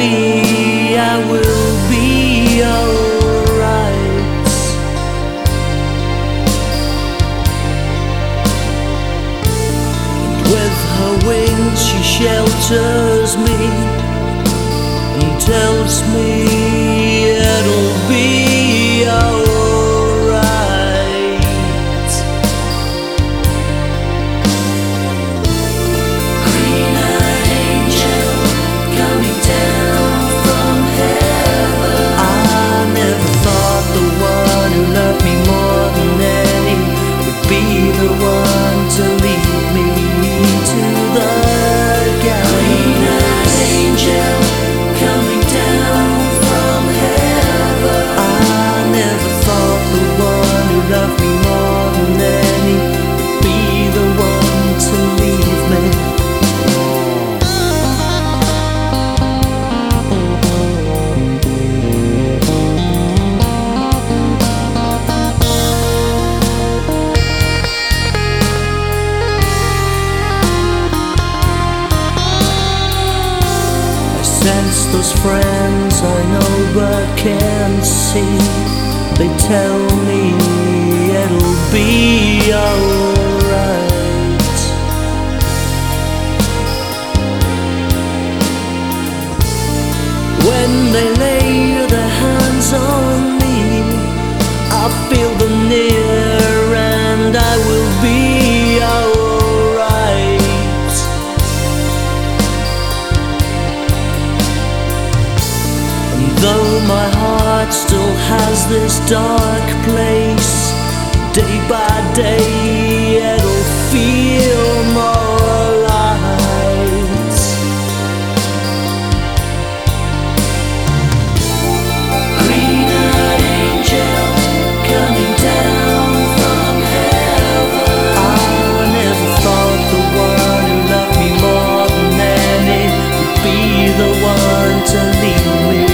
me I will be alright. And with her wings she shelters me and tells me it'll be alright. Be the one to lead me to the gallows. Angel coming down from heaven. I never thought the one who loved me more than any would be the one to leave me. Sense those friends I know but can't see. They tell me it'll be alright. When they lay their hands on me, I feel them near and I will be alright. Though my heart still has this dark place, day by day it'll feel more light. Green-eyed angel coming down from heaven. I never thought the one who loved me more than any would be the one to lead me.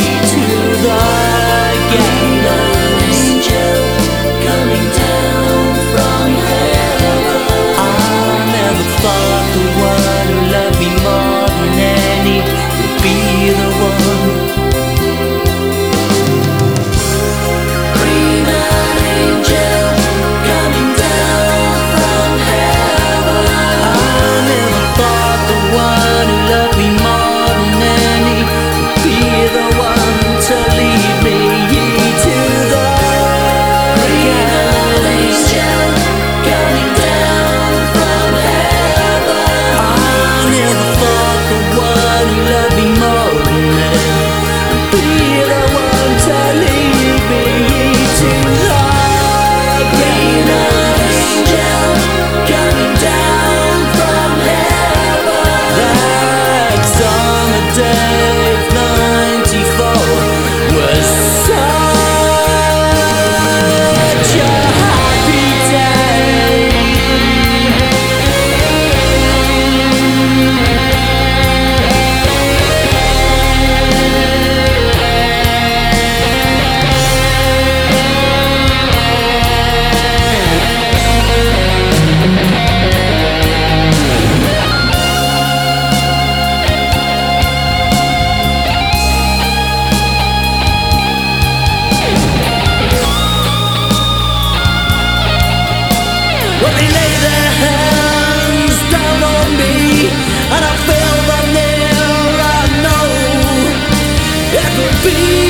When they lay their hands down on me and I feel them near, I know it could be